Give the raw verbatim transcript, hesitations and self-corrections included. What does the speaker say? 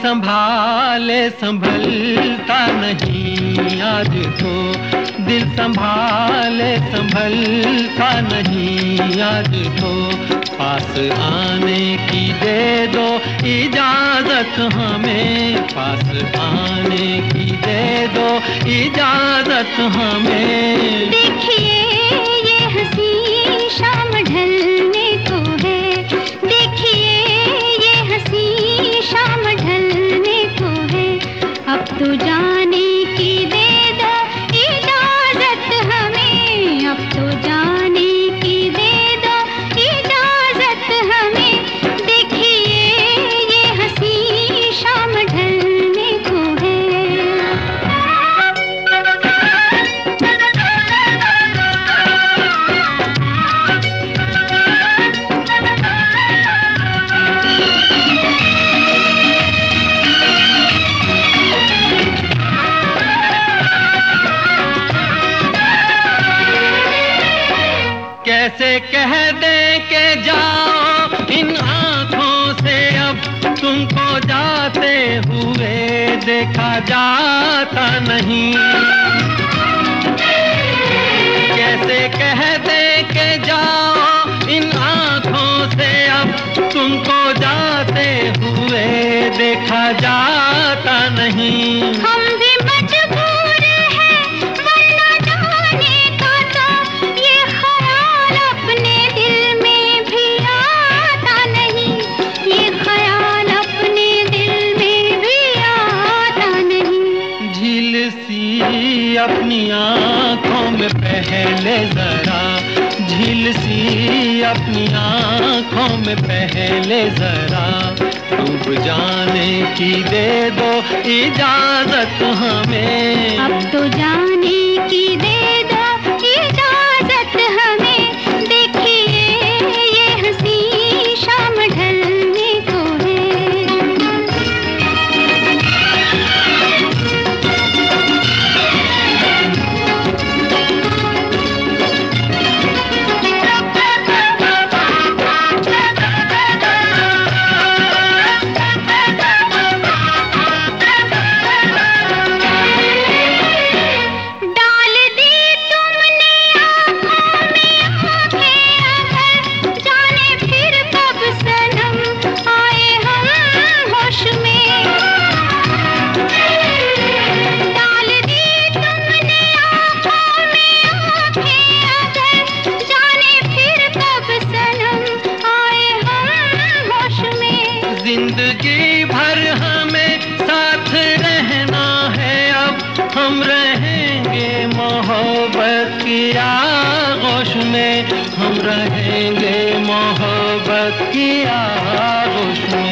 संभाले संभलता नहीं आज तो, दिल संभाले संभलता नहीं आज तो। पास आने की दे दो इजाजत हमें, पास आने की दे दो इजाजत हमें। देखिए ये हंसी शाम ढलने को है, देखिए ये हंसी शाम ढलने को है। अब तो जाने की दे दो इजाजत हमें, अब तो जाने की दे दो इजाजत हमें। देखिए ये हंसी शाम ढलने को है। कैसे कह दें कि जाओ इन आँखों से, अब तुमको जाते हुए देखा जाता नहीं। कैसे कह दें कि जाओ इन आँखों से, अब तुमको जाते हुए देखा जाता नहीं। हम भी मजबूर हैं वरना जाने का तो ये ख्याल अपने दिल में भी आता नहीं, ये ख्याल अपने दिल में भी आता नहीं। झील सी अपनी आँखों में पहले जरा, झील सी अपनी आँखों में पहले जरा। डूब जाने की दे दो इजाजत हमें, अब तो जाने की दे दो इजाजत हमें। देखिए ये हंसी शाम ढलने को है। डाल दी तुमने आँखों में आँखें अगर, जाने फिर कब सनम आए हम होश में। डाल दी तुमने आँखों में आँखें अगर, जाने फिर कब सनम आए हम होश में। जिंदगी भर हमें साथ रहना है, अब हम रहेंगे मोहब्बत की आगोश में, हम रहेंगे मोहब्बत की आगोश में।